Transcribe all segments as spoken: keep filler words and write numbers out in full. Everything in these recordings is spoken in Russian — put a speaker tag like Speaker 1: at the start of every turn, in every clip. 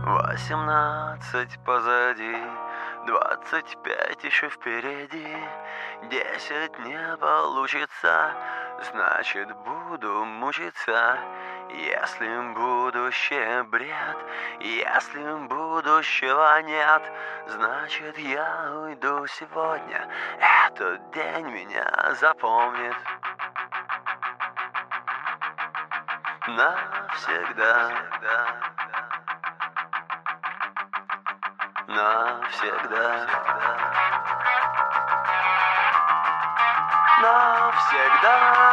Speaker 1: Восемнадцать позади, двадцать пять еще впереди. Десять не получится, значит буду мучиться. Если будущее бред, если будущего нет, значит я уйду сегодня. Этот день меня запомнит навсегда. Навсегда. Навсегда.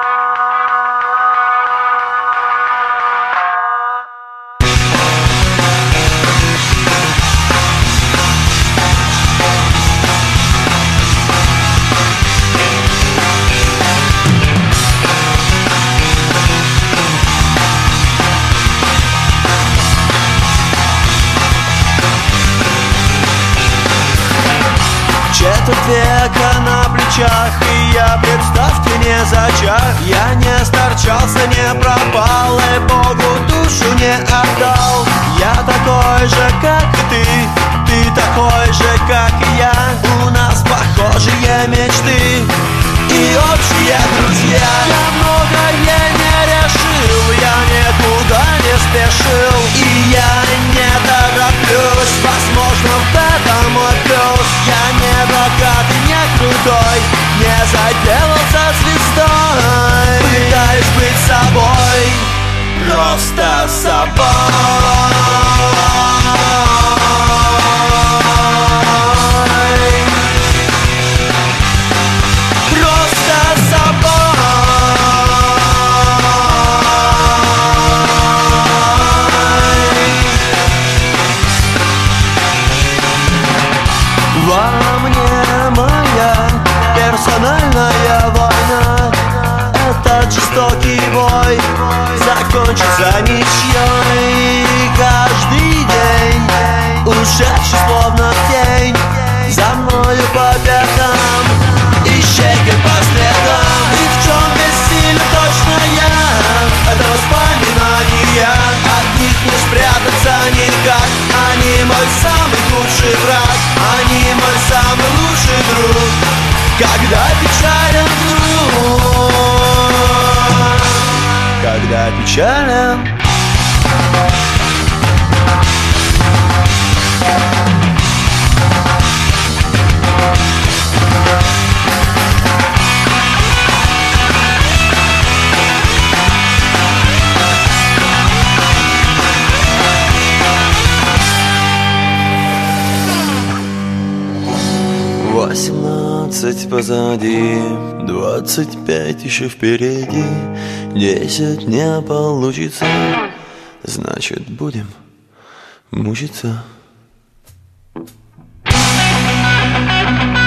Speaker 2: Четверть века на плечах, и я, представьте, не зачах. Я не сторчался, не пропал, и Богу душу не отдал. Я такой же, как и ты, ты такой же, как и я. У нас похожие мечты и общие друзья. Я многое не решил, я никуда не спешил, и я не тороплюсь. Возможно, в этом мой плюс. Я не богатый, не крутой, не заделался звездой. Пытаюсь быть собой, просто собой. Во мне моя персональная война. Этот жестокий бой закончится ничьей. Каждый день ушедший словно тень за мною по пятам, ищейкой по следам. И в чем бессилен точно я? Это воспоминания, от них не спрятаться никак. Они мой самый лучший враг, они мой самый лучший друг. Когда печален вдруг, когда печален.
Speaker 1: Восемнадцать позади, двадцать пять еще впереди. Десять не получится, значит будем мучиться.